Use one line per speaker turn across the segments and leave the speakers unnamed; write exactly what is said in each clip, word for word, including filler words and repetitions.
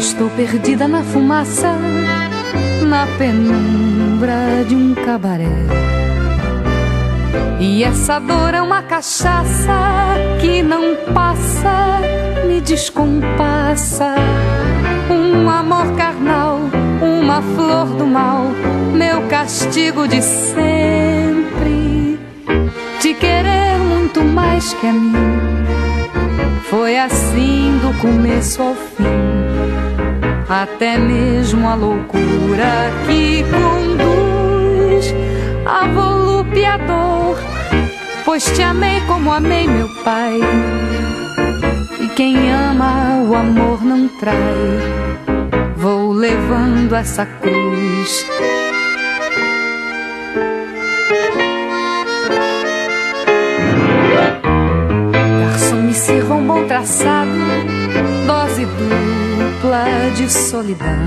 Estou perdida na fumaça, na penumbra de um cabaré. E essa dor é uma cachaça que não passa, me descompassa. Um amor carnal, uma flor do mal, meu castigo de sempre. Te querer muito mais que a mim, foi assim do começo ao fim. Até mesmo a loucura que conduz a volúpia dor, pois te amei como amei meu pai. E quem ama o amor não trai. Vou levando essa cruz. Garçom, me sirva um bom traçado, dose dupla de solidão.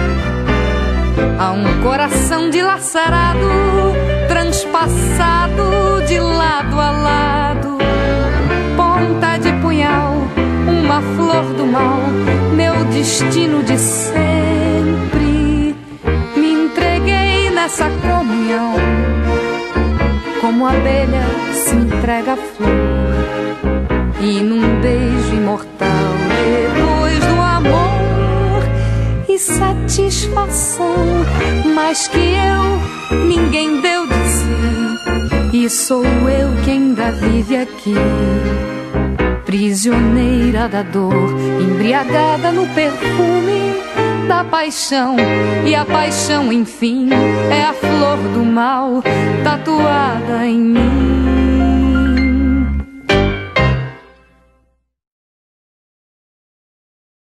Há um coração dilacerado, transpassado de lado a lado. Ponta de punhal, uma flor do mal, meu destino de sempre. Me entreguei nessa comunhão, como a abelha se entrega à flor. E num beijo imortal, depois do amor e satisfação, mais que eu, ninguém deu de si. E sou eu que ainda vive aqui, prisioneira da dor, embriagada no perfume da paixão. E a paixão, enfim, é a flor do mal tatuada em mim.